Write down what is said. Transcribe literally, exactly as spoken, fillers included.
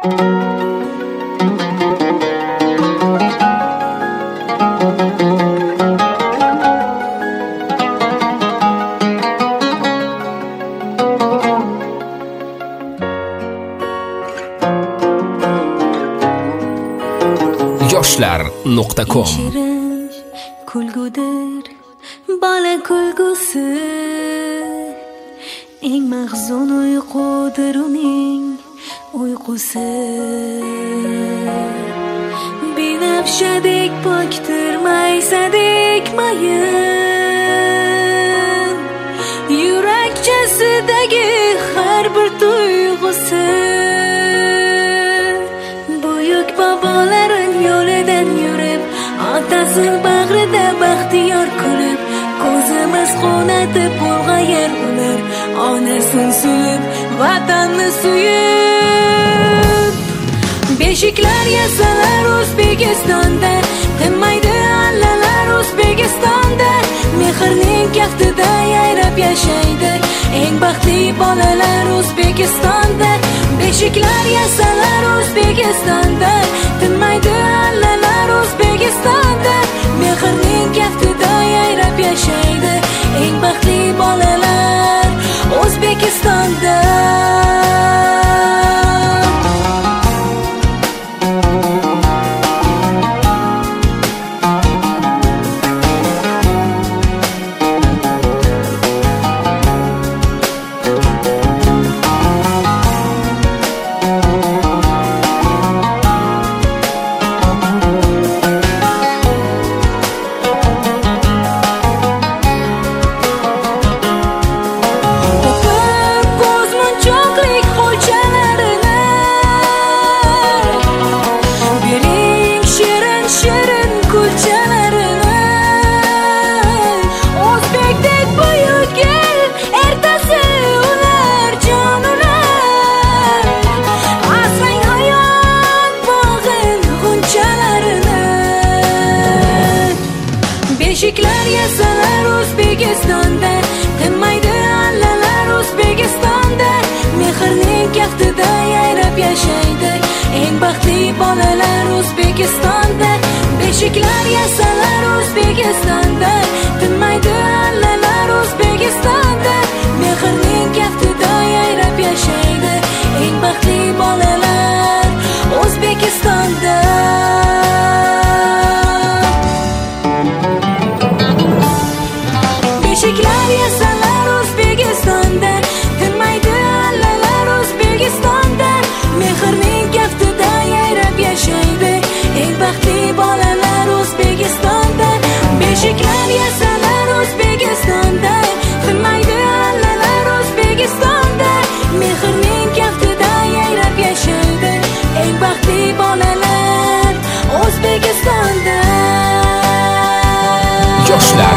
yoshlar nuqta com. Shirin kulgudir bola kulgusi, eng mahzun uyqudir uning uyqusi. Binafshadek pokdir maysadek mayin, yurakchasidagi har bir tuyg'usi. Buyuk bobolarin yo'lidan yurib, otasi bag'rida baxtiyor kulib, ko'zimiz qonatib ulg'ayar ular, onasin suyib, vatanni suyib. Beshiklar yasalar O'zbekistonda, tinmaydi allalar O'zbekistonda. Mehrning kaftida yayrab yashaydi eng baxtli bolalar O'zbekistonda. Beshiklar yasalar O'zbekistonda, tinmaydi allalar O'zbekistonda. Mehrning kaftida yayrab yashaydi eng baxtli bolalar O'zbekistonda. Beshiklar yasalar O'zbekistonda, tinmaydi allalar O'zbekistonda. Mehrning kaftida yayrab yashaydi eng baxtli bolalar O'zbekistonda. Beshiklar yasalar O'zbekistonda, tinmaydi allalar O'zbekistonda. Mehrning kaftida yayrab yashaydi eng baxtli bolalar O'zbekistonda. Beshiklar yasalar O'zbekistonda, tinmaydi allalar O'zbekistonda. Mehrning kaftida yayrab yashaydi eng baxtli bolalar O'zbekistonda. Beshiklar yasalar O'zbekistonda, tinmaydi allalar O'zbekistonda. Mehrning kaftida yayrab yashaydi eng baxtli bolalar O'zbekistonda. Yoshlar